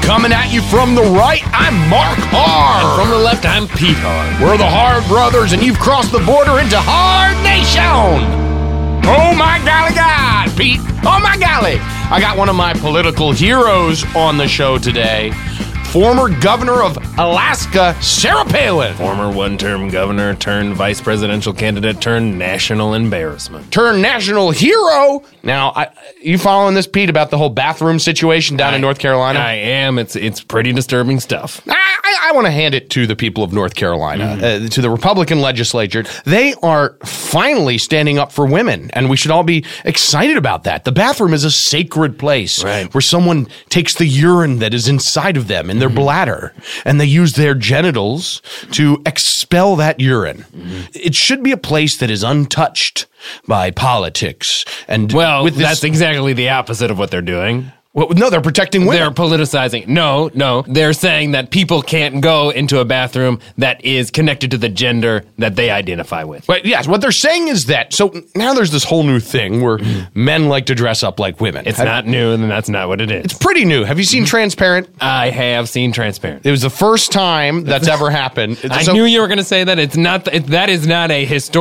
Coming at you from the right, I'm Mark Hard. And from the left, I'm Pete Hard. We're the Hard Brothers, and you've crossed the border into Hard Nation. Oh my golly God, Pete. Oh my golly. I got one of my political heroes on the show today. Former governor of Alaska, Sarah Palin. Former one-term governor turned vice presidential candidate turned national embarrassment. Turned national hero. Now, you following this, Pete, about the whole bathroom situation down in North Carolina? I am. It's pretty disturbing stuff. I want to hand it to the people of North Carolina, to the Republican legislature. They are finally standing up for women, and we should all be excited about that. The bathroom is a sacred place where someone takes the urine that is inside of them in their bladder, and they use their genitals to expel that urine. It should be a place that is untouched by politics. And that's exactly the opposite of what they're doing. Well, no, they're protecting women. They're politicizing. No. They're saying that people can't go into a bathroom that is connected to the gender that they identify with. But yes, what they're saying is that, so now there's this whole new thing where men like to dress up like women. It's not new, and that's not what it is. It's pretty new. Have you seen Transparent? I have seen Transparent. It was the first time that's ever happened. I knew you were going to say that. That is not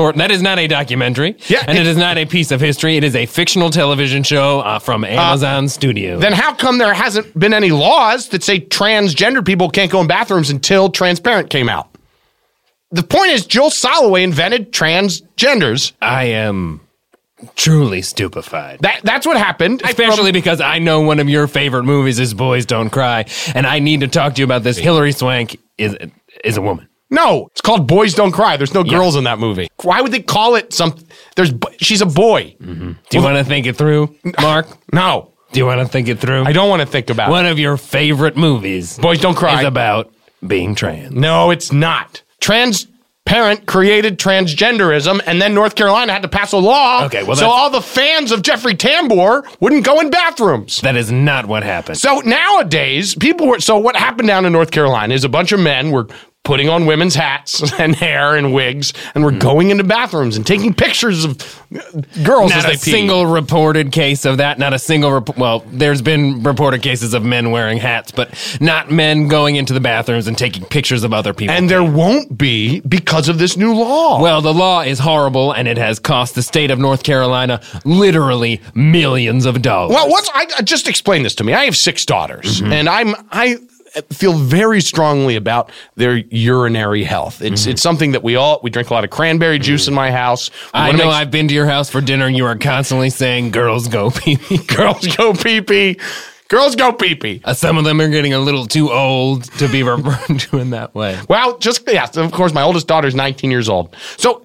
a documentary. Yeah, and it is not a piece of history. It is a fictional television show from Amazon Studios. Then how come there hasn't been any laws that say transgender people can't go in bathrooms until Transparent came out? The point is, Jill Soloway invented transgenders. I am truly stupefied. That's what happened. Especially because I know one of your favorite movies is Boys Don't Cry, and I need to talk to you about this. Hilary Swank is a woman. No, it's called Boys Don't Cry. There's no girls in that movie. Why would they call it something? She's a boy. Do you want to think it through, Mark? No. Do you want to think it through? I don't want to think about it. One of your favorite movies, Boys Don't Cry, is about being trans. No, it's not. Transparent created transgenderism, and then North Carolina had to pass a law so all the fans of Jeffrey Tambor wouldn't go in bathrooms. That is not what happened. So nowadays, what happened down in North Carolina is a bunch of men were putting on women's hats and hair and wigs, and we're going into bathrooms and taking pictures of girls as they pee. Not a single reported case of that. Not a single there's been reported cases of men wearing hats, but not men going into the bathrooms and taking pictures of other people. And there won't be because of this new law. Well, the law is horrible, and it has cost the state of North Carolina literally millions of dollars. Well, just explain this to me. I have 6 daughters, and I feel very strongly about their urinary health. It's something that we drink a lot of cranberry juice in my house. I know I've been to your house for dinner and you are constantly saying girls go pee-pee. Girls go pee-pee. Girls go pee-pee. Some of them are getting a little too old to be referred to in that way. Well, of course, my oldest daughter is 19 years old. So,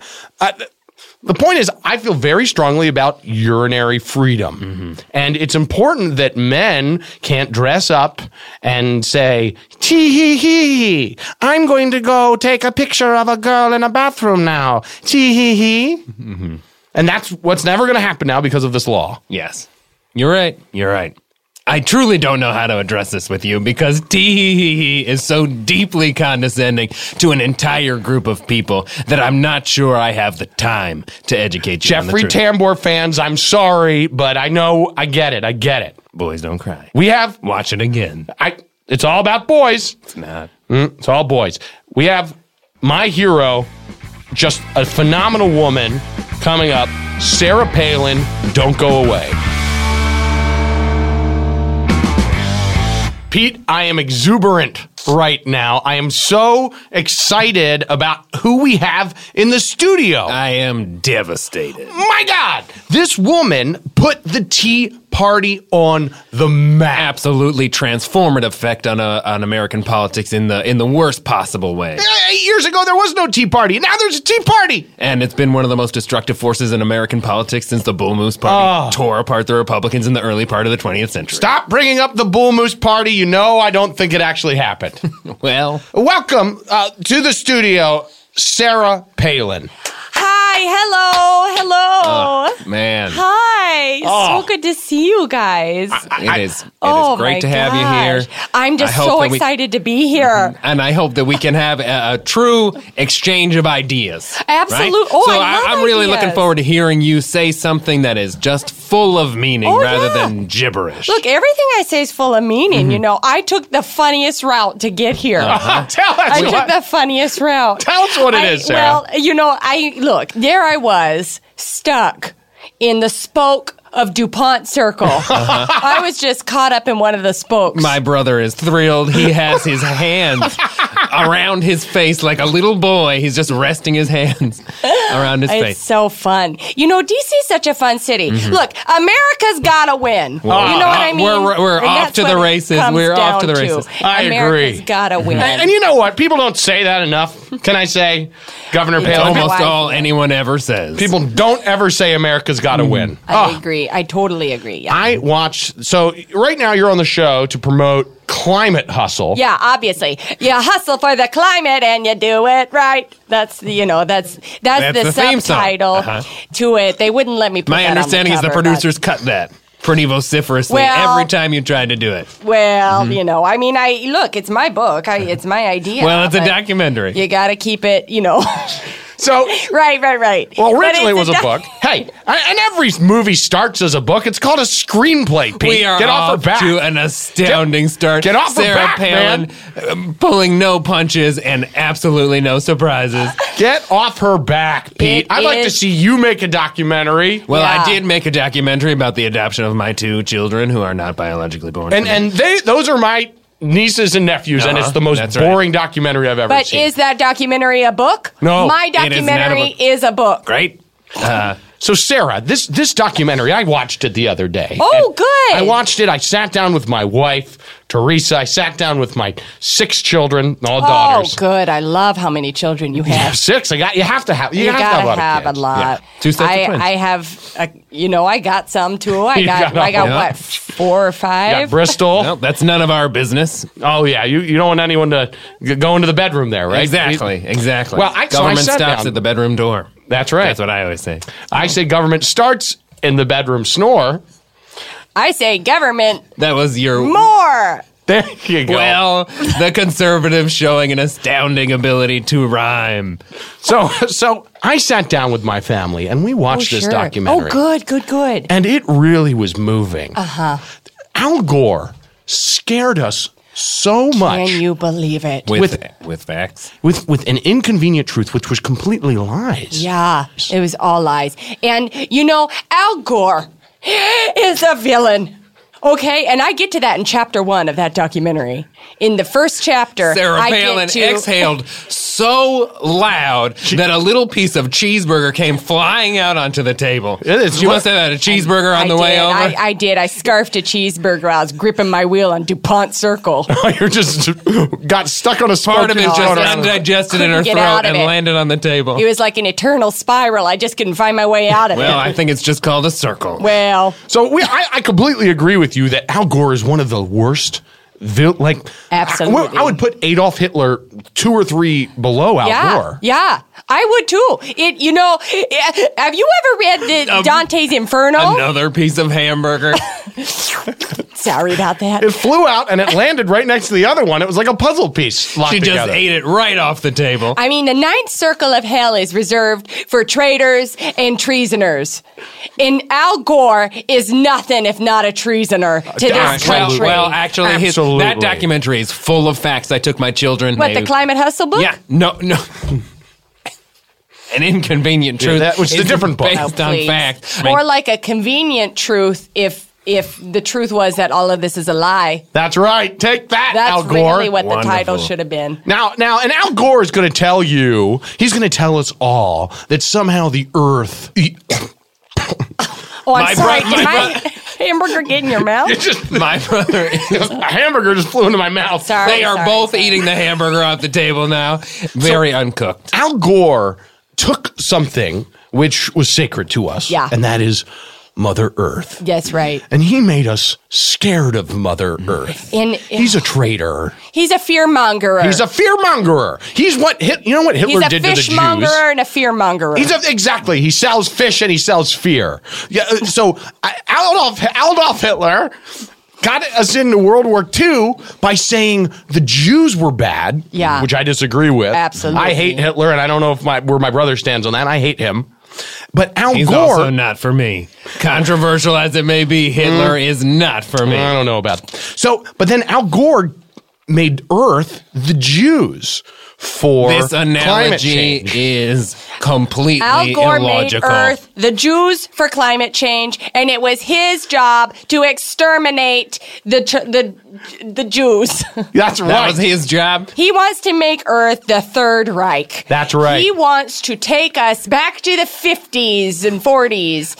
the point is, I feel very strongly about urinary freedom. And it's important that men can't dress up and say, tee-hee-hee, I'm going to go take a picture of a girl in a bathroom now. Tee-hee-hee. And that's what's never going to happen now because of this law. Yes. You're right. I truly don't know how to address this with you because tee-hee-hee is so deeply condescending to an entire group of people that I'm not sure I have the time to educate you on the truth. Jeffrey Tambor fans, I'm sorry, but I get it. Boys Don't Cry. Watch it again. It's all about boys. It's not. It's all boys. We have my hero, just a phenomenal woman coming up, Sarah Palin. Don't go away. Pete, I am exuberant right now. I am so excited about who we have in the studio. I am devastated. My God, this woman put the Tea Party on the map. Absolutely transformative effect on American politics in the worst possible way. 8 years ago, there was no Tea Party. Now there's a Tea Party. And it's been one of the most destructive forces in American politics since the Bull Moose Party tore apart the Republicans in the early part of the 20th century. Stop bringing up the Bull Moose Party. You know I don't think it actually happened. Well. Welcome to the studio, Sarah Palin. Hi, Hi, hello. Man. Hi, so good to see you guys. It is great to have you here. I'm just so excited to be here. And I hope that we can have a true exchange of ideas. Absolutely. Right? Oh, so I love I'm really ideas. looking forward to hearing you say something that is just full of meaning rather than gibberish. Look, everything I say is full of meaning. You know, I took the funniest route to get here. Tell us I took the funniest route. Tell us what it is, Sarah. Well, you know, there I was stuck in the spoke of DuPont Circle. I was just caught up in one of the spokes. My brother is thrilled. He has his hands around his face like a little boy. He's just resting his hands around his It's face. so fun. You know, DC's such a fun city. Look, America's got to win. You know what I mean? We're And off that's to the what it races. comes We're off to the down races. I America's agree. got to win. And you know what? People don't say that enough. Can I say, Governor It's Palin? almost Almost Why? all anyone ever says. People don't ever say America's got to win. I agree. I totally agree. Yeah. I watched. So right now you're on the show to promote Climate Hustle. Yeah, obviously. You hustle for the climate and you do it right. That's the that's the theme song. subtitle to it. They wouldn't let me put My that on the understanding is the cover, producers cut that pretty vociferously Well- every time you tried to do it. but- Well, I mean, look, it's my book. It's my idea. Well, it's a but documentary. You got to keep it, So right. well, But originally it it's was a book. Hey, and every movie starts as a book. It's called a screenplay. Pete. We are Get off her back. to an astounding start. Get off her Sarah back, Palin pulling no punches and absolutely no surprises. Get off her back, Pete. It I'd like to is- see you make a documentary. Well, Yeah. I did make a documentary about the adoption of my 2 children who are not biologically born. And those are my nieces and nephews, and it's the most That's right. boring documentary I've ever But seen. is that documentary a book? No, My it is not a documentary book. is a book. Great. So, Sarah, this documentary, I watched it the other day. Oh, And good. I watched it. I sat down with my wife, Teresa. I sat down with my 6 children, all daughters. Oh, good. I love how many children you have. 6. You have to have. You, You have gotta to have have a a lot. lot. Yeah. 2 sets of twins. I have, I got some too. I You got got them. what, 4 or 5? You got Bristol. Well, that's none of our business. Oh, yeah. You don't want anyone to go into the bedroom there, right? Exactly. Well, so I Government sat stops down. at the bedroom door. That's right. That's what I always say. I say government starts in the bedroom snore. I say government That was your... more. There you go. Well, the conservatives showing an astounding ability to rhyme. So I sat down with my family and we watched this documentary. Oh, good. And it really was moving. Al Gore scared us so much Can you believe it? With facts. with an inconvenient truth, which was completely lies. Yeah, it was all lies. And, Al Gore is a villain. Okay, and I get to that in chapter 1 of that documentary. In the first chapter, Sarah I Palin get to... exhaled so loud that a little piece of cheeseburger came flying out onto the table. You must have had a cheeseburger on the way over. I did. I scarfed a cheeseburger. I was gripping my wheel on DuPont Circle. You just got stuck on a Part of it smoking just corner. undigested in her Couldn't get throat out of and it. landed on the table. It was like an eternal spiral. I just couldn't find my way out of Well, it. I think it's just called a circle. Well, So I completely agree with you that Al Gore is one of the worst. Absolutely. I would put Adolf Hitler 2 or 3 below Al Gore. Yeah, I would too. Have you ever read Dante's Inferno? Another piece of hamburger. Sorry about that. It flew out and it landed right next to the other one. It was like a puzzle piece locked She just together. ate it right off the table. I mean, the 9th circle of hell is reserved for traitors and treasoners. And Al Gore is nothing if not a treasoner to this country. Well, actually, Absolutely. that documentary is full of facts. I took my children. What, the Climate Hustle book? Yeah, no. An inconvenient truth. that was the is different book. based Oh, on please. fact. More like a convenient truth if the truth was that all of this is a lie. That's right. Take that, That's Al Gore. really what the title Wonderful. should have been. Now, and Al Gore is going to tell you, he's going to tell us all that somehow the Earth. Oh, I'm My sorry. bro- Did my my hamburger get in your mouth? My brother is. A hamburger just flew into my mouth. Sorry. They are both eating the hamburger off the table now. Very uncooked. Al Gore took something which was sacred to us. Yeah. And that is Mother Earth. That's right. And he made us scared of Mother Earth. And he's a traitor. He's a fearmongerer. He's a fearmongerer. He's what you know what Hitler did to the Jews. He's a fishmonger and a fearmongerer. Exactly. He sells fish and he sells fear. Yeah. So Adolf Hitler got us into World War II by saying the Jews were bad. Yeah. Which I disagree with. Absolutely. I hate Hitler, and I don't know if where my brother stands on that. I hate him. But He's Gore, also not for me. Controversial as it may be, Hitler is not for me. I don't know about that. So, but then Al Gore made Earth the Jews for This climate analogy change. is completely Al Gore illogical. made Earth the Jews for climate change, and it was his job to exterminate the Jews. That's That right. was his job. He wants to make Earth the Third Reich. That's right. He wants to take us back to the 50s and 40s.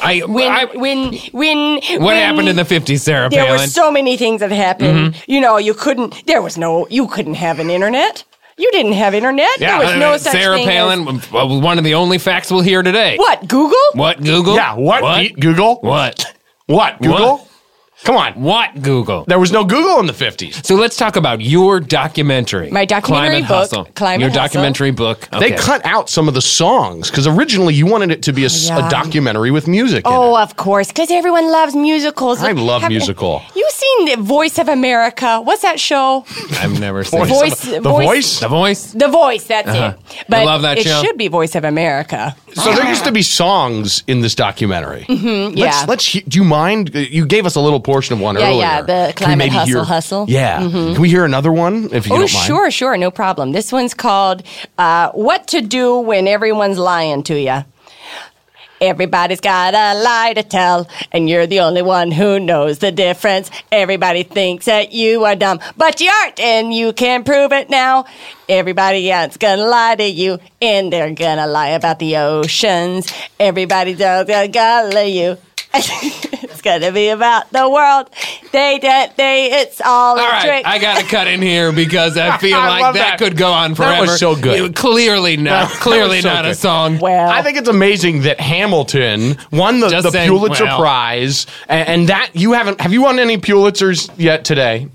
What happened in the 50s, Sarah There were Palin? so many things that happened. Mm-hmm. You know, you couldn't have an internet. You didn't have internet. Yeah, there was no such Sarah thing Palin, one of the only facts we'll hear today. What, Google? What, Google? Yeah, what? Google? What? What? Google? What? Come on. What, Google? There was no Google in the 50s. So let's talk about your documentary. My documentary Climate book, Hustle. Climate Your Hustle. documentary book. They Okay. cut out some of the songs because originally you wanted it to be a documentary with music in Oh, it. of course, because everyone loves musicals. I love musical. You seen the Voice of America? What's that show? I've never seen Voice. it. The Voice? The Voice? The Voice, that's it. But I love that it show. should be Voice of America. So there used to be songs in this documentary. yeah. Do you mind? You gave us a little portion of one earlier. Yeah, the Can we Climate maybe Hustle. Yeah. Can we hear another one if you Oh, don't mind? sure, no problem. This one's called What to Do When Everyone's Lying to You. Everybody's got a lie to tell, and you're the only one who knows the difference. Everybody thinks that you are dumb, but you aren't, and you can prove it now. Everybody else gonna lie to you, and they're gonna lie about the oceans. Everybody's gonna lie you. It's gonna be about the world. It's all All a right, trick. I got to cut in here because I feel I like love that that. could go on That forever. was so good. Clearly not. That Clearly was so not a good. song. Well, I think it's amazing that Hamilton won the Just saying, Pulitzer well. Prize, and that have you won any Pulitzers yet today?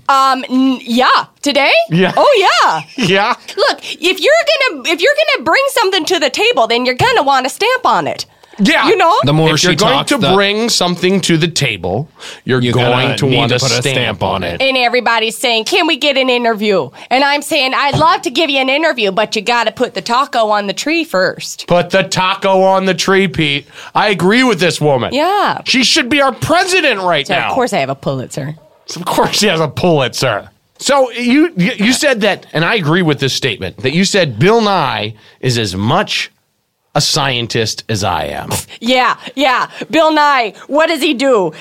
yeah. Today? Yeah. Oh yeah. Yeah. Look, if you're gonna bring something to the table, then you're gonna want a stamp on it. Yeah. You know? The more if she you're going talks, to the- bring something to the table, you're You're going gonna to need want to a put a stamp on it. And everybody's saying, "Can we get an interview?" And I'm saying, "I'd love to give you an interview, but you got to put the taco on the tree first." Put the taco on the tree, Pete. I agree with this woman. Yeah. She should be our president right So now. of course I have a Pulitzer. Of course she has a Pulitzer. So you said that, and I agree with this statement, that you said Bill Nye is as much a scientist as I am. Yeah. Bill Nye, what does he do?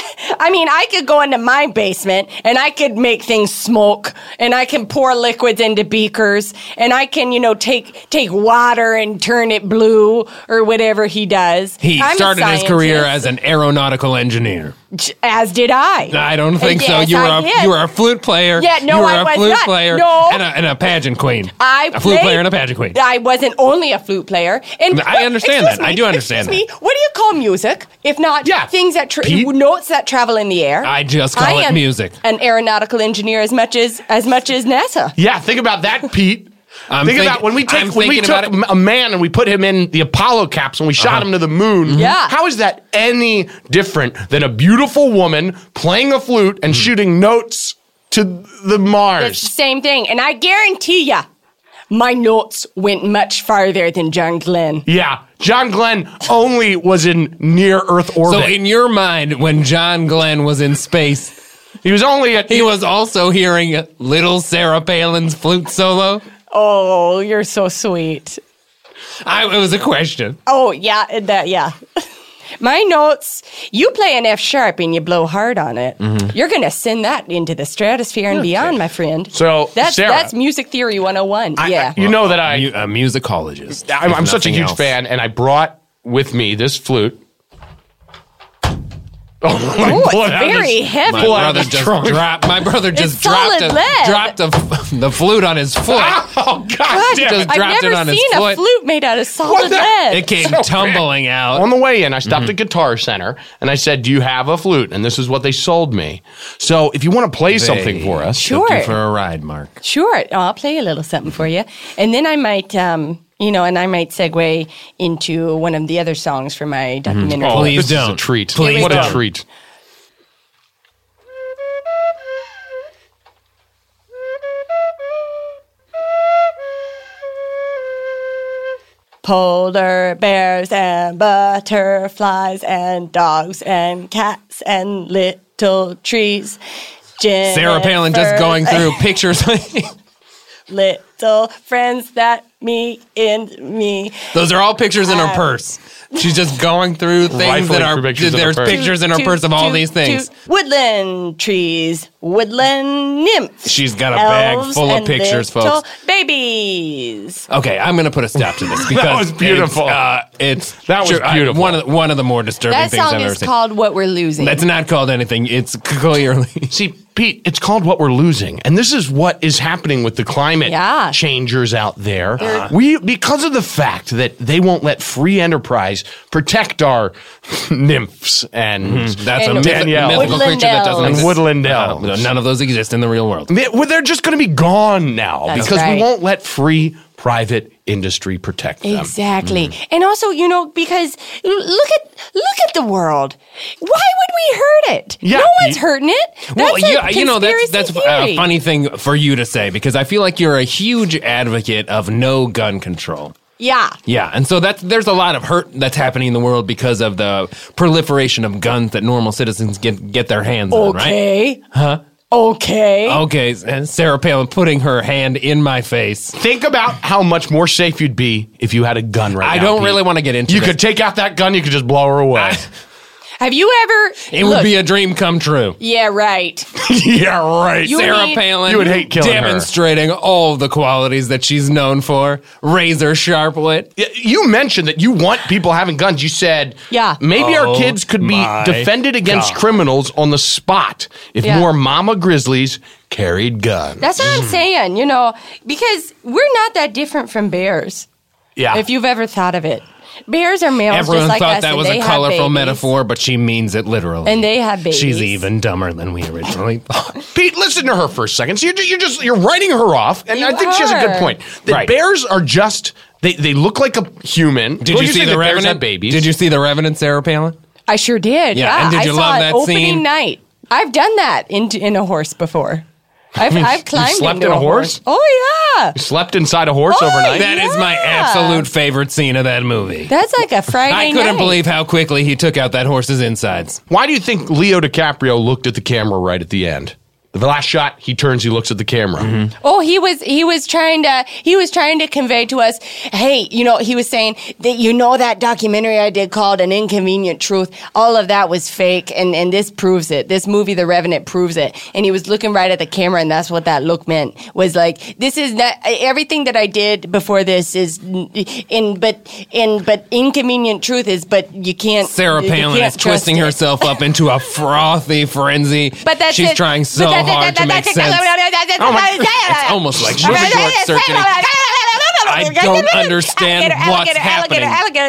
I mean, I could go into my basement and I could make things smoke, and I can pour liquids into beakers, and I can, take water and turn it blue or whatever he does. He I'm a started his career scientist, as an aeronautical engineer. as did I. I don't think so. Yes, You I did. were a flute player. Yeah, no, you were I a was flute not. player No. and a pageant queen. A flute player and a pageant queen. I wasn't only a flute player. And I understand excuse that. I do understand excuse me, what do you call music if not things that Pete? notes that travel in the air? I just call it am music. An aeronautical engineer as much as NASA. Yeah, think about that, Pete. Think about when we took about it. a man and we put him in the Apollo capsule and we shot him to the moon. Yeah. How is that any different than a beautiful woman playing a flute and shooting notes to the It's the Mars? same thing, and I guarantee ya, my notes went much farther than John Glenn. Yeah, John Glenn only was in near Earth orbit. So in your mind, when John Glenn was in space, he was only at he was also hearing little Sarah Palin's flute solo? Oh, you're so sweet. It was a question. Oh, yeah. My notes, you play an F sharp and you blow hard on it. You're going to send that into the stratosphere and beyond, my friend. So, Sarah, that's music theory 101. Yeah. You know that A musicologist. I'm such a Nothing huge else. fan, and I brought with me this flute. Oh, it's very heavy. My brother just It's dropped solid lead. the flute on his foot. Oh, God What? damn it. Just dropped I've it never on his seen a foot. flute made out of solid What the- lead. It came So tumbling out. On the way in, I stopped at Guitar Center, and I said, do you have a flute? And this is what they sold me. So if you want to play something for us. Sure. Took you for a ride, Mark. Sure, I'll play a little something for you, and then I might, and I might segue into one of the other songs for my documentary. Oh, Please this is a don't. treat. Please What don't. a treat. Polar bears and butterflies and dogs and cats and little trees. Sarah Palin just going through pictures. Little friends that me and me. Those are all pictures in her purse. She's just going through things Rifling that are. through pictures in her There's purse. pictures in her purse of all these things. Woodland trees, woodland nymphs. She's got a bag elves, full of and pictures, little folks. babies. Okay, I'm going to put a stop to this because That was beautiful. That was beautiful. One of the more disturbing That things I've song ever is seen. called What We're Losing. That's not called anything. It's clearly. See, Pete, it's called What We're Losing. And this is what is happening with the climate Yeah. changers out there. Because of the fact that they won't let free enterprise protect our nymphs and That's And a Danielle. mythical creature that doesn't Woodland exist. Woodland No, elves. none of those exist in the real world. They're just going to be gone now That's because right. we won't let free private industry protect them. Exactly. And also, because look at the world. Why would we hurt it? Yeah. No one's hurting it. That's That's a theory. funny thing for you to say because I feel like you're a huge advocate of no gun control. Yeah. Yeah, and so there's a lot of hurt that's happening in the world because of the proliferation of guns that normal citizens get their hands on, right? Okay. Huh? Okay. Okay, and Sarah Palin putting her hand in my face. Think about how much more safe you'd be if you had a gun right now. I don't Pete. really want to get into You this. could take out that gun, you could just blow her away. Have you ever? It would be a dream come true. Yeah. Right. Yeah, right. You Sarah need- Palin You would hate killing her. demonstrating all of the qualities that she's known for. Razor sharp wit. You mentioned that you want people having guns. You said, Yeah. maybe our Oh, kids could be my defended against God. criminals on the spot if Yeah. more mama grizzlies carried guns. That's what I'm saying. Because we're not that different from bears. Yeah. If you've ever thought of it, bears are males Everyone just like thought us, that and was they a have colorful babies. metaphor, but she means it literally. And they have babies. She's even dumber than we originally thought. Pete, listen to her for a second. So you're writing her off, and You I think she has a good are. point. The Right. bears are just they look like a human. Did Well, you see say the that bears Revenant? have babies? Did you see the Revenant, Sarah Palin? I sure did. Yeah, Yeah, and did you I saw love it that opening scene? night. I've done that in a horse before. I've climbed slept into in a horse? Oh yeah, You slept inside a horse Oh, overnight? That is my Yeah. absolute favorite scene of that movie. that's like a Friday I night. couldn't believe how quickly he took out that horse's insides. Why do you think Leo DiCaprio looked at the camera right at the end? The last shot, he turns, he looks at the camera. Oh, he was trying to convey to us, hey, he was saying that that documentary I did called An Inconvenient Truth, all of that was fake, and this proves it. This movie, The Revenant, proves it. And he was looking right at the camera, and that's what that look meant. Was like, this is not everything that I did before this is, but Inconvenient Truth is, but you can't. Sarah you Palin can't is twisting trust it. herself up into a frothy frenzy. But that's She's it. trying so But hard to make sense. It's almost like she's short-circuiting. I don't understand what's happening.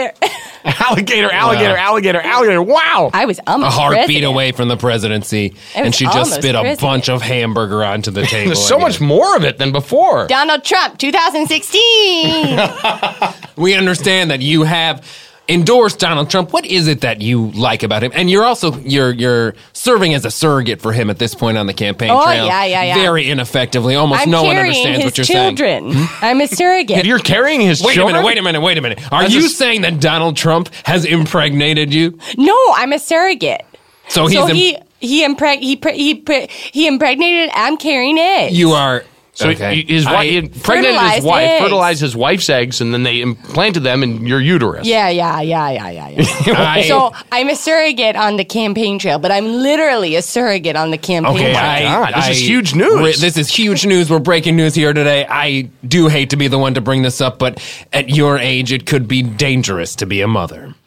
Alligator. Wow. I was A almost heartbeat president. away from the presidency, It was and she just almost spit a president. bunch of hamburger onto the table. There's so much more of it than before. Donald Trump, 2016. We understand that you have endorsed Donald Trump. What is it that you like about him? And you're also you're serving as a surrogate for him at this point on the campaign Oh, trail. yeah. Very ineffectively. Almost I'm no one carrying understands his what you're children. saying. I'm a surrogate. You're carrying his Wait children? a minute. Are That's you a- saying that Donald Trump has impregnated you? No, I'm a surrogate. So he's he impregnated. I'm carrying it. So you are. his wife, he impregnated his Fertilized wife, eggs. fertilized his wife's eggs, and then they implanted them in your uterus. Yeah. I- So I'm a surrogate on the campaign trail, but I'm literally a surrogate on the campaign Okay, trail. God, this is huge news. This is huge news. We're breaking news here today. I do hate to be the one to bring this up, but at your age, it could be dangerous to be a mother.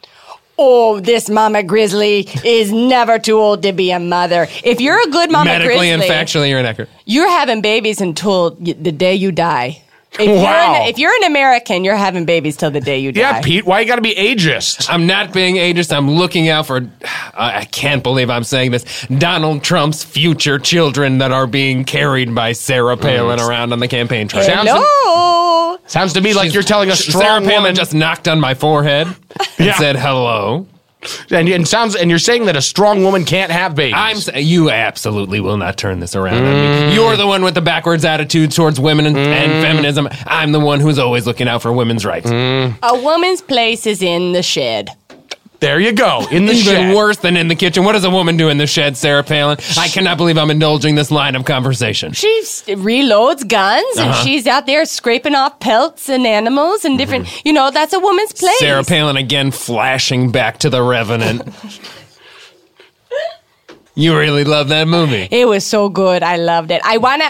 oh, this Mama Grizzly is never too old to be a mother. If you're a good Mama Medically Grizzly, and factually, you're inaccurate. you're having babies until the day you die. If you're an American, you're having babies till the day you die. Yeah, Pete, why you got to be ageist? I'm not being ageist. I'm looking out for, I can't believe I'm saying this, Donald Trump's future children that are being carried by Sarah Palin around on the campaign trail. Hello. Sounds to me like you're telling a Sarah strong Palin woman. just knocked on my forehead and said hello. And you're saying that a strong woman can't have babies. You absolutely will not turn this around on me. You're the one with the backwards attitude towards women and feminism. I'm the one who's always looking out for women's rights. A woman's place is in the shed. There you go, in the Even shed. worse than in the kitchen. What does a woman do in the shed, Sarah Palin? I cannot believe I'm indulging this line of conversation. She reloads guns and she's out there scraping off pelts and animals and different, that's a woman's place. Sarah Palin again flashing back to The Revenant. You really love that movie. It was so good. I loved it. I want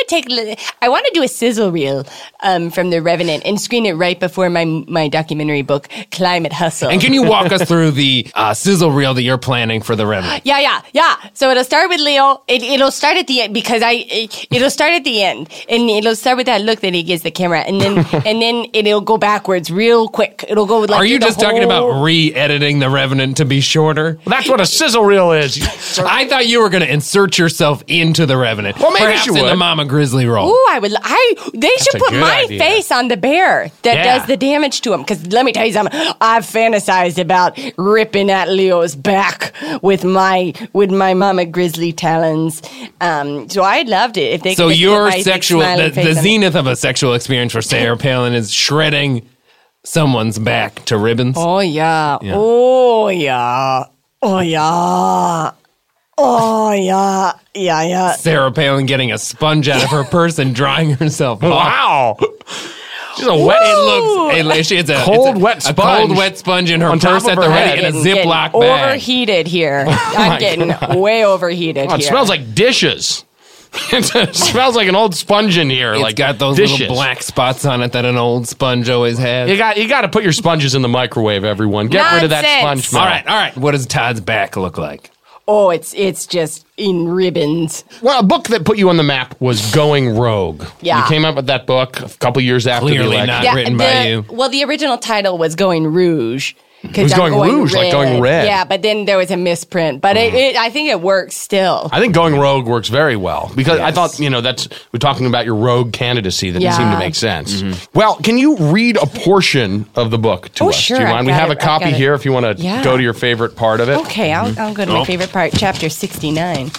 to do a sizzle reel from The Revenant and screen it right before my documentary book, Climate Hustle. And can you walk us through the sizzle reel that you're planning for The Revenant? Yeah. So it'll start with Leo. It'll start at the end because it'll start at the end, and it'll start with that look that he gives the camera, and then it'll go backwards real quick. It'll go like. Are you just talking about re-editing The Revenant to be shorter? Well, that's what a sizzle reel is. I thought you were going to insert yourself into The Revenant. Well, maybe perhaps you in would. the Mama Grizzly role. Ooh, they should a put good my idea. face on the bear that Yeah. does the damage to him. Because let me tell you something, I've fantasized about ripping at Leo's back with my Mama Grizzly talons. So I loved it if they. So could just put your my big sexual, smiling the face on it. zenith of a sexual experience for Sarah Palin is shredding someone's back to ribbons. Oh yeah. Oh yeah. Oh yeah. Oh yeah. Yeah. Sarah Palin getting a sponge out of her purse and drying herself off. Wow. She's a wet. It's a Cold, wet a cold, sponge wet sponge in her on top purse of at her the head. ready in a Getting Ziploc bag. overheated here. I'm getting way overheated Oh, it here. smells like dishes. It smells like an old sponge in here. It's like got those dishes. little black spots on it that an old sponge always has. You got to put your sponges in the microwave, everyone. Get rid of that Nonsense. sponge smell. All right. What does Todd's back look like? Oh, it's just in ribbons. Well, a book that put you on the map was Going Rogue. Yeah. You came up with that book a couple years after Clearly the election. not. Written by you. Well, the original title was Going Rouge. It was Going Rouge, like going red. Yeah, but then there was a misprint. But I think it works still. I think Going Rogue works very well because I thought, we're talking about your rogue candidacy that seemed to make sense. Well, can you read a portion of the book to us? Sure, Do you I've mind? We got have it, a copy I've got it. here if you want to go to your favorite part of it. Okay, I'll go to my favorite part, chapter 69.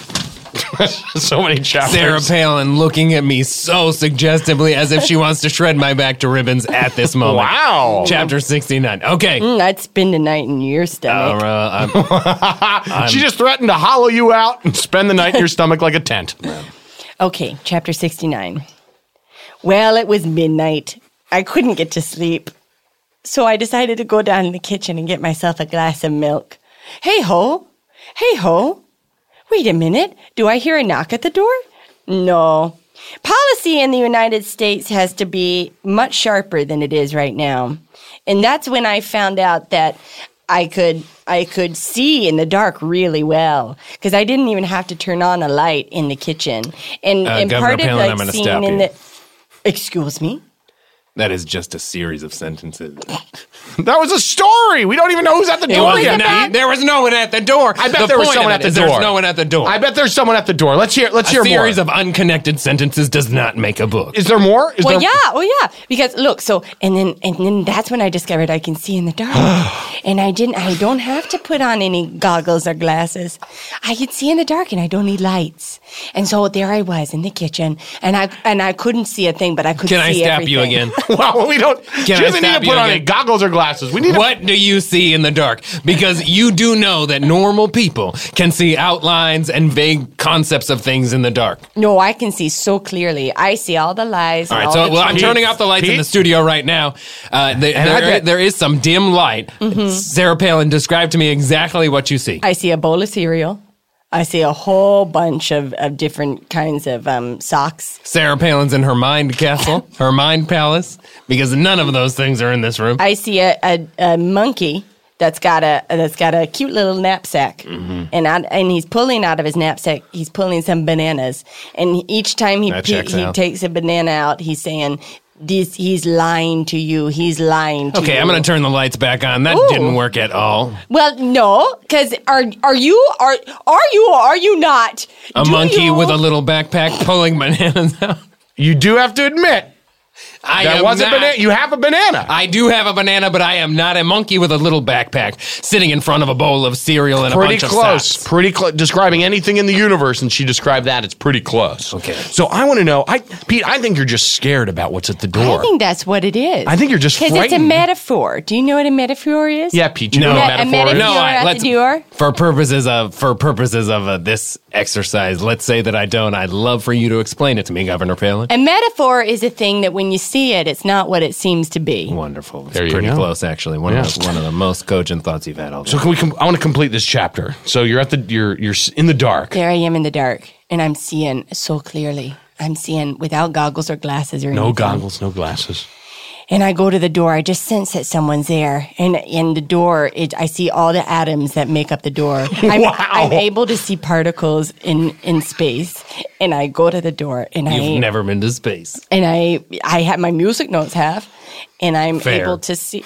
So many chapters. Sarah Palin looking at me so suggestively as if she wants to shred my back to ribbons at this moment. Wow. Chapter 69. Okay. I'd spend the night in your stomach. She just threatened to hollow you out and spend the night in your stomach like a tent. Okay, chapter 69. Well, it was midnight. I couldn't get to sleep. So I decided to go down in the kitchen and get myself a glass of milk. Hey ho! Hey ho! Wait a minute. Do I hear a knock at the door? No. Policy in the United States has to be much sharper than it is right now. And that's when I found out that I could see in the dark really well because I didn't even have to turn on a light in the kitchen. And Governor part of Palin, I'm like gonna seeing stop in you. the excuse me. That is just a series of sentences. That was a story. We don't even know who's at the door yet. Pete. There was no one at the door. I bet there was someone at the door. There's no one at the door. I bet there's someone at the door. Let's hear a series more. of unconnected sentences does not make a book. Is there more? Is Well, there... yeah. Because look, so and then that's when I discovered I can see in the dark, and I don't have to put on any goggles or glasses. I can see in the dark, and I don't need lights. And so there I was in the kitchen, and I couldn't see a thing, but I could. Can I see stop everything. you again? Well, we don't. Can She I doesn't need stop to you put on again? any goggles or glasses. We need. What do you see in the dark? Because you do know that normal people can see outlines and vague concepts of things in the dark. No, I can see so clearly. I see all the lies. All and right, all so the well, I'm truth. turning off the lights in the studio right now. There is some dim light. Sarah Palin, describe to me exactly what you see. I see a bowl of cereal. I see a whole bunch of different kinds of socks. Sarah Palin's in her mind castle, her mind palace, because none of those things are in this room. I see a monkey that's got a cute little knapsack, and he's pulling out of his knapsack. He's pulling some bananas, and each time he takes a banana out, he's saying, he's lying to you. He's lying to you. Okay, I'm going to turn the lights back on. That didn't work at all. Well, no, because are you not A monkey with a little backpack pulling bananas out? You do have to admit, that was a banana. You have a banana. I do have a banana, but I am not a monkey with a little backpack sitting in front of a bowl of cereal and a bunch of socks. Pretty close. Describing anything in the universe, and she described that. It's pretty close. Okay. So I want to know, Pete, I think you're just scared about what's at the door. I think that's what it is. I think you're just frightened. Because it's a metaphor. Do you know what a metaphor is? Yeah, Pete, you know what a metaphor is? At the door? For purposes of this exercise, let's say that I don't. I'd love for you to explain it to me, Governor Palin. A metaphor is a thing that when you see it, it's not what it seems to be. Wonderful. It's There you pretty go. close, actually. One of the most cogent thoughts you've had all day. So I want to complete this chapter. So you're you're in the dark. There I am in the dark, and I'm seeing so clearly. I'm seeing without goggles or glasses or anything. No goggles, no glasses. And I go to the door. I just sense that someone's there. And in the door, I see all the atoms that make up the door. I'm able to see particles in space. And I go to the door, and You've never been to space. And I have my music notes have, and I'm Fair. able to see.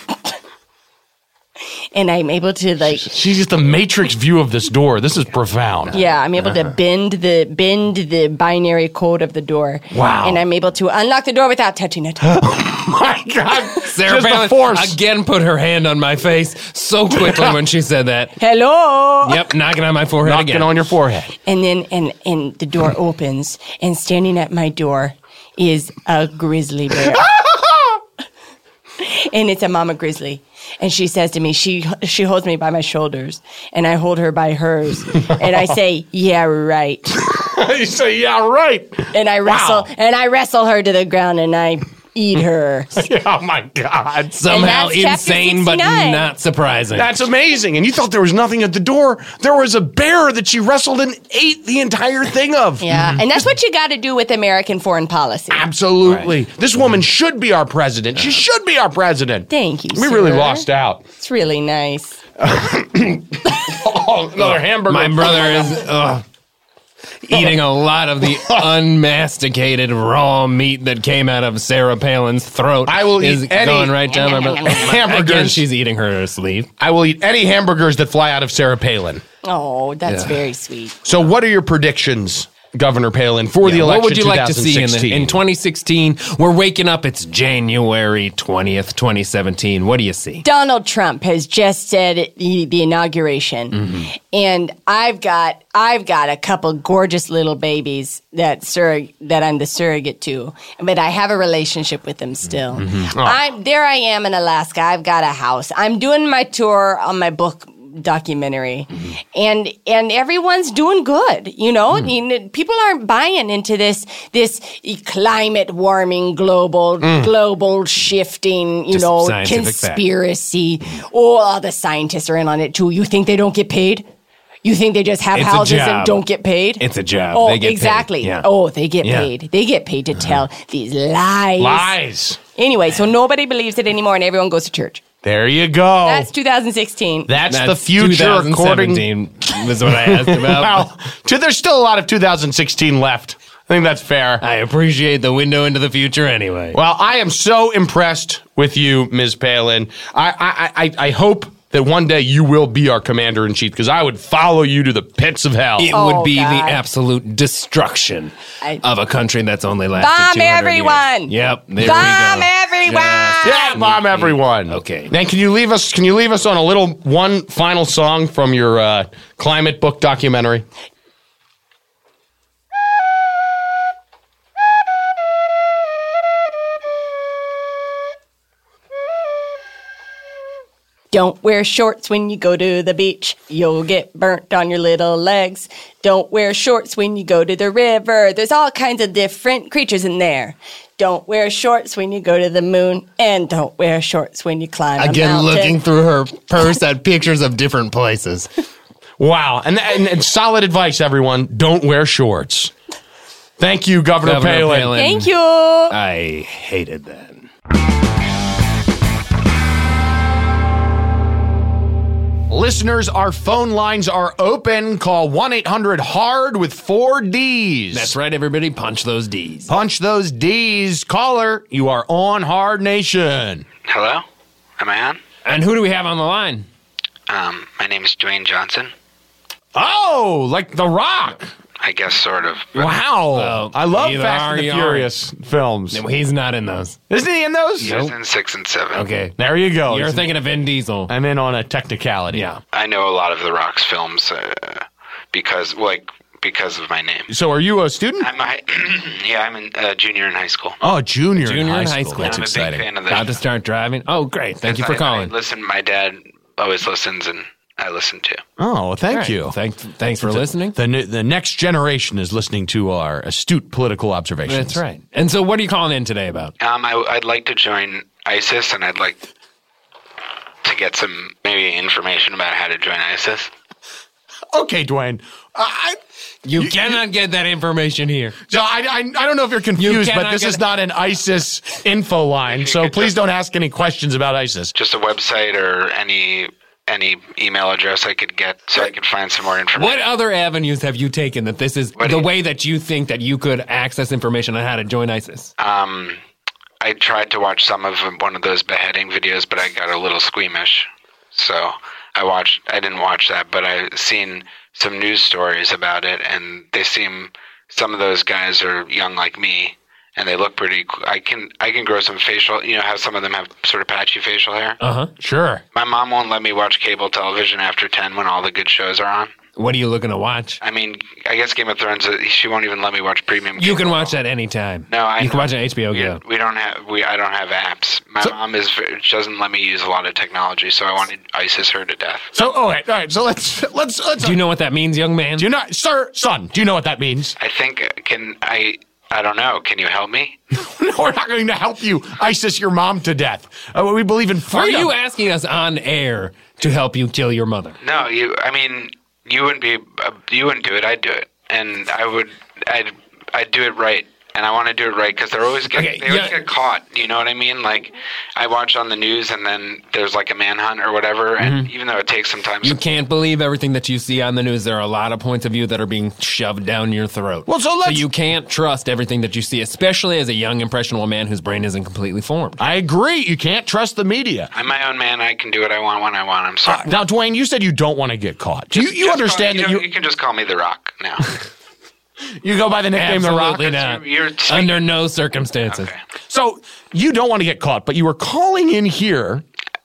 And I'm able to She's just the matrix view of this door. This is profound. yeah, I'm able to bend the binary code of the door. Wow. And I'm able to unlock the door without touching it. My God. Sarah Just Palin the force. again put her hand on my face so quickly when she said that. Hello. Yep, knocking on my forehead Knocking again. on your forehead. And then and the door opens, and standing at my door is a grizzly bear. And it's a mama grizzly. And she says to me, she holds me by my shoulders, and I hold her by hers. And I say, yeah, right. You say, yeah, right. And I wrestle her to the ground, and I eat her. Oh, my God. Somehow And that's chapter insane, but 69. not surprising. That's amazing. And you thought there was nothing at the door. There was a bear that she wrestled and ate the entire thing of. Yeah, and that's what you got to do with American foreign policy. Absolutely. This woman should be our president. She should be our president. Thank you, We sir. really lost out. It's really nice. Oh, another hamburger. My brother is eating a lot of the unmasticated raw meat that came out of Sarah Palin's throat. I will is eat any going right down my mouth. hamburgers. Again, she's eating her sleeve. I will eat any hamburgers that fly out of Sarah Palin. Oh, that's very sweet. So what are your predictions, Governor Palin, for the election What would you like to see 2016? in 2016? We're waking up. It's January 20th, 2017. What do you see? Donald Trump has just said the inauguration, and I've got a couple gorgeous little babies that I'm the surrogate to, but I have a relationship with them still. There I am in Alaska. I've got a house. I'm doing my tour on my book documentary, and everyone's doing good. You know, I mean, people aren't buying into this climate warming, global shifting, Just scientific conspiracy. Oh, all the scientists are in on it too. You think they don't get paid? You think they just have It's a houses job. and don't get paid? It's a job. Oh, They get paid. exactly. Yeah. Oh, they get Yeah. paid. They get paid to tell these lies. Lies. Anyway, so nobody believes it anymore, and everyone goes to church. There you go. That's 2016. That's the future, according. 2017 was what I asked about. Well, there's still a lot of 2016 left. I think that's fair. I appreciate the window into the future anyway. Well, I am so impressed with you, Ms. Palin. I hope that one day you will be our commander-in-chief, because I would follow you to the pits of hell. It Oh, would be God. the absolute destruction of a country that's only lasted Bomb 200 everyone! years. Yep, there Bomb we go. everyone! Yeah, bomb everyone. Okay. Then can you leave us on a little one final song from your climate book documentary? Don't wear shorts when you go to the beach. You'll get burnt on your little legs. Don't wear shorts when you go to the river. There's all kinds of different creatures in there. Don't wear shorts when you go to the moon. And don't wear shorts when you climb a Again, mountain. looking through her purse at pictures of different places. Wow. And solid advice, everyone. Don't wear shorts. Thank you, Governor Palin. Thank you. I hated that. Listeners, our phone lines are open. Call 1-800-HARD with 4 Ds. That's right, everybody. Punch those Ds. Punch those Ds. Caller, you are on Hard Nation. Hello? Am I on? And who do we have on the line? My name is Dwayne Johnson. Oh, like The Rock. I guess sort of. Wow. Well, I love either Fast are and the you Furious films. No, he's not in those. Isn't he in those? He was in 6 and 7. Okay. There you go. You're thinking of Vin Diesel. I'm in on a technicality. Yeah. I know a lot of The Rock's films because of my name. So are you a student? I'm a junior in high school. Oh, junior in high high school. school. That's I'm a exciting. big fan of the About to start driving. Oh, great. Thank you for calling. Listen, my dad always listens, and I listen too. Oh, well, thank All right. you. Thanks for listening. The next generation is listening to our astute political observations. That's right. And so what are you calling in today about? I'd like to join ISIS, and I'd like to get some maybe information about how to join ISIS. Okay, Dwayne. You cannot get that information here. So I don't know if you're confused, but cannot this get is not an ISIS info line, so could please just- don't ask any questions about ISIS. Just a website or any email address I could get so I could find some more information. What other avenues have you taken that this is What the do you- way that you think that you could access information on how to join ISIS? I tried to watch some of one of those beheading videos, but I got a little squeamish. So I didn't watch that, but I've seen some news stories about it, and some of those guys are young like me, and they look pretty cool. I can grow some facial, how some of them have sort of patchy facial hair. Uh-huh. Sure. My mom won't let me watch cable television after 10 when all the good shows are on. What are you looking to watch? I mean, I guess Game of Thrones, she won't even let me watch premium. You can cable. watch that anytime. No, I You can know. watch it on HBO Go. I don't have apps. My mom doesn't let me use a lot of technology, so I wanted ISIS her to death. So, all right. So let's. Do you know what that means, young man? Do you not, son? Do you know what that means? I think I don't know. Can you help me? No, we're not going to help you ISIS your mom to death. We believe in Are freedom. you asking us on air to help you kill your mother? No, you wouldn't do it. I'd do it, and I'd do it right. And I want to do it right because they always get caught. You know what I mean? Like, I watch on the news and then there's like a manhunt or whatever. And even though it takes some time, You can't believe everything that you see on the news. There are a lot of points of view that are being shoved down your throat. Well, so let's- you can't trust everything that you see, especially as a young, impressionable man whose brain isn't completely formed. I agree. You can't trust the media. I'm my own man. I can do what I want when I want. I'm sorry. Now, Dwayne, you said you don't want to get caught. Do you Just understand that you can just call me The Rock now. you go by the nickname The Rock? Absolutely not. You're Under no circumstances. Okay. So you don't want to get caught, but you were calling in here,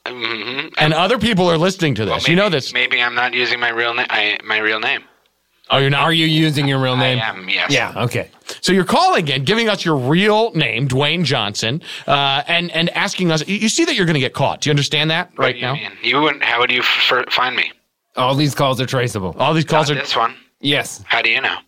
and other people are listening to this. Maybe, you know this. Maybe I'm not using my real name. My real name. Oh, you're not. Are you using your real name? I am. Yes. Yeah, okay. So you're calling in, giving us your real name, Dwayne Johnson, and asking us. You see that you're going to get caught. Do you understand that What right do you now? mean? You wouldn't. How would you find me? All these calls are traceable. All these calls Not are. this one. Yes. How do you know?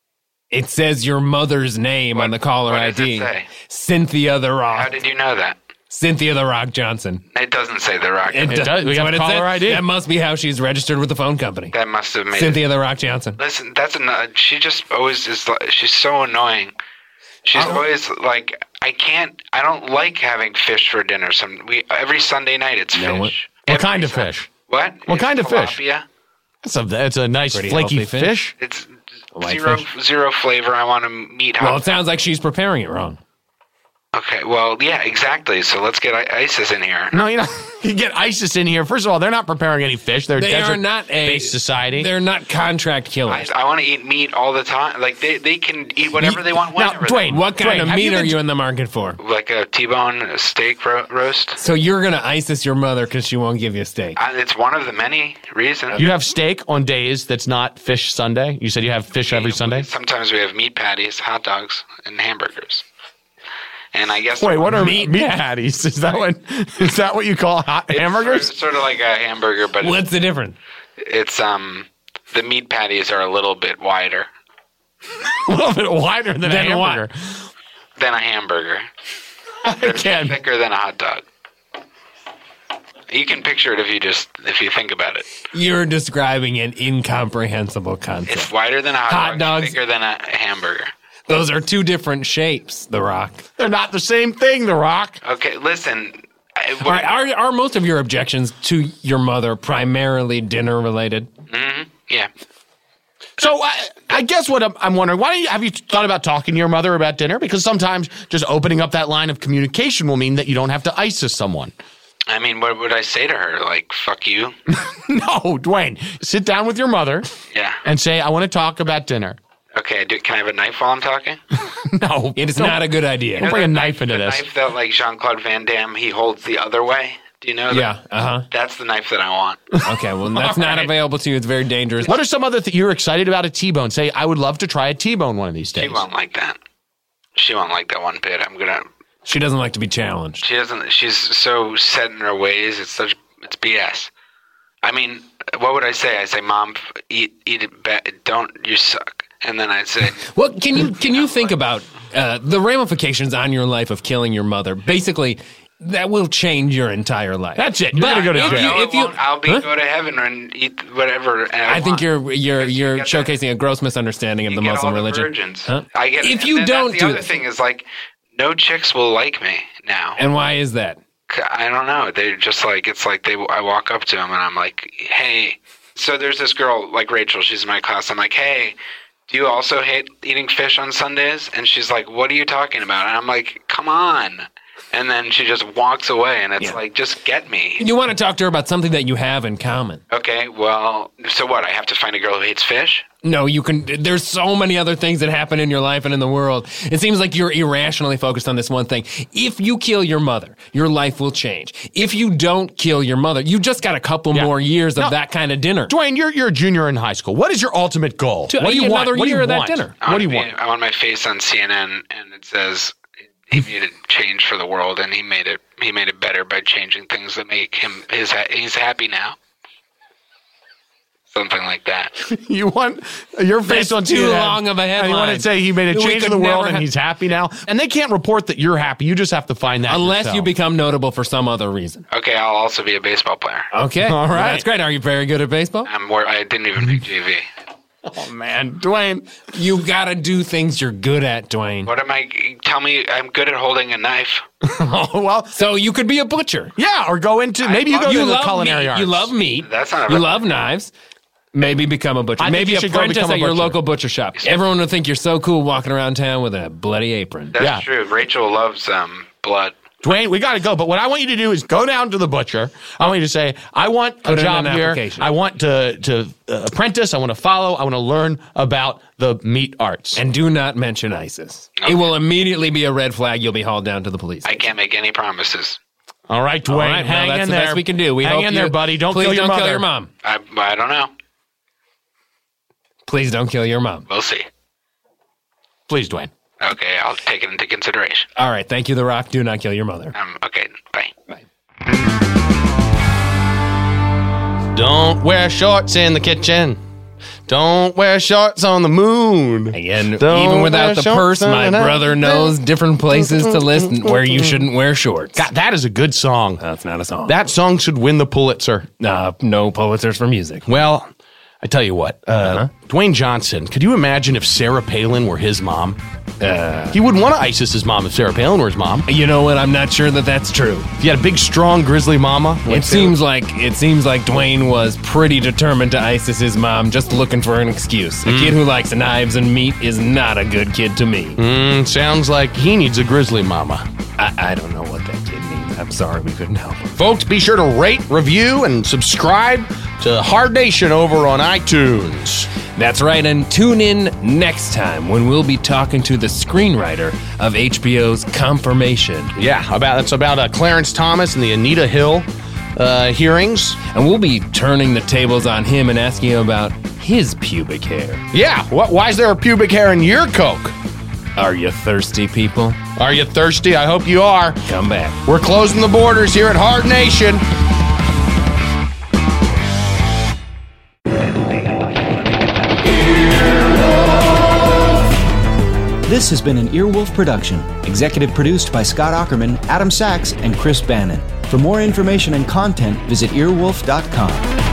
It says your mother's name on the caller what does it ID. say? Cynthia the How Rock. did you know that? Cynthia the Rock Johnson. It doesn't say The Rock. It does. We That's got what it caller says. ID. That must be how she's registered with the phone company. That must have made Cynthia the Rock Johnson. Listen, that's another. She just always is. She's so annoying. She's always like, I don't like having fish for dinner. Every Sunday night it's No, fish. What Every kind of Sun- fish? What? What It's kind of fish? tilapia. It's a nice Pretty flaky healthy fish. It's White zero flavor. I want to meat Well, hot. it sounds like she's preparing it wrong. Okay, well, yeah, exactly. So let's get ISIS in here. No, you get ISIS in here. First of all, they're not preparing any fish. They're They are desert not a based society. They're not contract killers. I want to eat meat all the time. Like they can eat whatever they want. Now, Whenever Dwayne, What kind Dwayne, of have meat you are been- you in the market for? like a T-bone steak roast. So you're going to ISIS your mother because she won't give you a steak. It's one of the many reasons. You have steak on days that's not fish Sunday? You said you have fish every Sunday? Sometimes we have meat patties, hot dogs, and hamburgers. And I guess Wait, what are Meat meat patties? Is that what you call hot hamburgers? It's sort of like a hamburger, but What's the difference? it's the meat patties are a little bit wider A little bit wider than a Then what? hamburger. than a hamburger. I can. Thicker than a hot dog. You can picture it if you think about it. You're describing an incomprehensible concept. It's wider than a hot, Hot dog, dogs. thicker than a hamburger. Those are two different shapes, The Rock. They're not the same thing, The Rock. Okay, listen. All right, are most of your objections to your mother primarily dinner related? Yeah. So I guess what I'm wondering, have you thought about talking to your mother about dinner? Because sometimes just opening up that line of communication will mean that you don't have to ISIS someone. I mean, what would I say to her? Like, fuck you? No, Dwayne, sit down with your mother Yeah. and say, I want to talk about dinner. Okay, can I have a knife while I'm talking? No. It is not a good idea. Don't bring a knife into the this. knife that, like, Jean-Claude Van Damme, he holds the other way. Do you know that? Yeah, uh-huh. That's the knife that I want. Okay, well, that's not available to you. It's very dangerous. What are some other you're excited about a T-bone? Say, I would love to try a T-bone one of these days. She won't like that. She won't like that one bit. She doesn't like to be challenged. She doesn't. She's so set in her ways. It's BS. I mean, what would I say? I say, Mom, eat it. Don't, you suck. And then I'd say, well, can you think about the ramifications on your life of killing your mother? Basically, that will change your entire life. That's it. You're going to go to jail. I'll go to heaven and eat whatever. I think you're showcasing a gross misunderstanding of the Muslim religion. Virgins. Huh? I get it. If you don't the other thing is, like, no chicks will like me now. And why is that? I don't know. They're just like, it's like I walk up to them and I'm like, hey. So there's this girl, like Rachel, she's in my class. I'm like, hey, do you also hate eating fish on Sundays? And she's like, what are you talking about? And I'm like, come on. And then she just walks away, and it's like, just get me. You want to talk to her about something that you have in common. Okay, well, so what? I have to find a girl who hates fish? No, you can. There's so many other things that happen in your life and in the world. It seems like you're irrationally focused on this one thing. If you kill your mother, your life will change. If you don't kill your mother, you just got a couple more years of that kind of dinner. Dwayne, you're a junior in high school. What is your ultimate goal? What do you want? Another year of that dinner. What do you want? I want my face on CNN, and it says he made a change for the world, and he made it better by changing things that make him he's happy now. Something like that. You want your face on too long of a headline. And you want to say he made a change in the world and he's happy now? And they can't report that you're happy. You just have to find that unless yourself. You become notable for some other reason. Okay, I'll also be a baseball player. Okay. All right. Well, that's great. Are you very good at baseball? I didn't even make JV. Oh, man. Dwayne. You got to do things you're good at, Dwayne. What am I? Tell me I'm good at holding a knife. Oh, well. So you could be a butcher. Yeah, or go into, maybe you go to the culinary arts. You love meat. That's not You love knives. Maybe become a butcher. Maybe apprentice at your local butcher shop. Everyone would think you're so cool walking around town with a bloody apron. That's true. Rachel loves blood. Dwayne, we got to go. But what I want you to do is go down to the butcher. I want you to say, I want a job here. I want to apprentice. I want to follow. I want to learn about the meat arts. And do not mention ISIS. Okay. It will immediately be a red flag. You'll be hauled down to the police station. I can't make any promises. All right, Dwayne. All right, hang in that's there. the best we can do. Hang in there, buddy. Don't kill your mother. Kill your mom. I don't know. Please don't kill your mom. We'll see. Please, Dwayne. Okay, I'll take it into consideration. All right, thank you, The Rock. Do not kill your mother. Okay, bye. Bye. Don't wear shorts in the kitchen. Don't wear shorts on the moon. Again, even without the purse, my brother knows different places to list where you shouldn't wear shorts. God, that is a good song. That's not a song. That song should win the Pulitzer. No Pulitzers for music. Well, I tell you what, Dwayne Johnson, could you imagine if Sarah Palin were his mom? He wouldn't want to ISIS his mom if Sarah Palin were his mom. You know what? I'm not sure that that's true. If you had a big, strong, grizzly mama. It seems like Dwayne was pretty determined to ISIS his mom, just looking for an excuse. A kid who likes knives and meat is not a good kid to me. Sounds like he needs a grizzly mama. I don't know what that kid needs. I'm sorry we couldn't help him. Folks, be sure to rate, review, and subscribe to Hard Nation over on iTunes. That's right, and tune in next time when we'll be talking to the screenwriter of HBO's Confirmation. Yeah, that's about Clarence Thomas and the Anita Hill hearings. And we'll be turning the tables on him and asking him about his pubic hair. Yeah, why is there a pubic hair in your Coke? Are you thirsty, people? Are you thirsty? I hope you are. Come back. We're closing the borders here at Hard Nation. This has been an Earwolf production, executive produced by Scott Aukerman, Adam Sachs, and Chris Bannon. For more information and content, visit earwolf.com.